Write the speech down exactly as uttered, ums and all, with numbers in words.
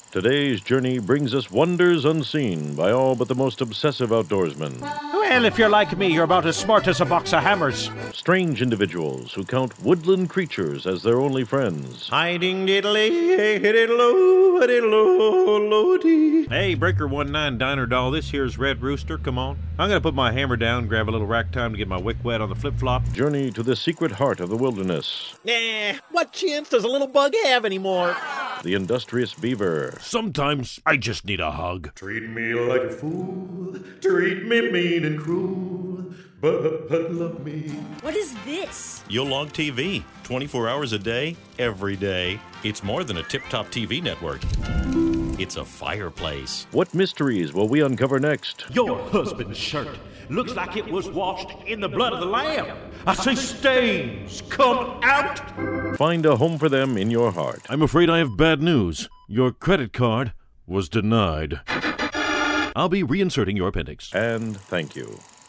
Today's journey brings us wonders unseen by all but the most obsessive outdoorsmen. Well, if you're like me, you're about as smart as a box of hammers. Strange individuals who count woodland creatures as their only friends. Hiding diddly, diddle-o, diddle-o-lo-dee. Hey, Breaker one nine Diner Doll, this here's Red Rooster, come on. I'm gonna put my hammer down, grab a little rack time to get my wick wet on the flip-flop. Journey to the secret heart of the wilderness. Nah, what chance does a little bug have anymore? The industrious beaver. Sometimes I just need a hug. Treat me like a fool, treat me mean and cruel, but, but love me. What is this? Yolong T V, twenty-four hours a day, every day. It's more than a tip-top T V network. It's a fireplace. What mysteries will we uncover next? Your husband's shirt looks like it was washed in the blood of the lamb. I see stains come out. Find a home for them in your heart. I'm afraid I have bad news. Your credit card was denied. I'll be reinserting your appendix. And thank you.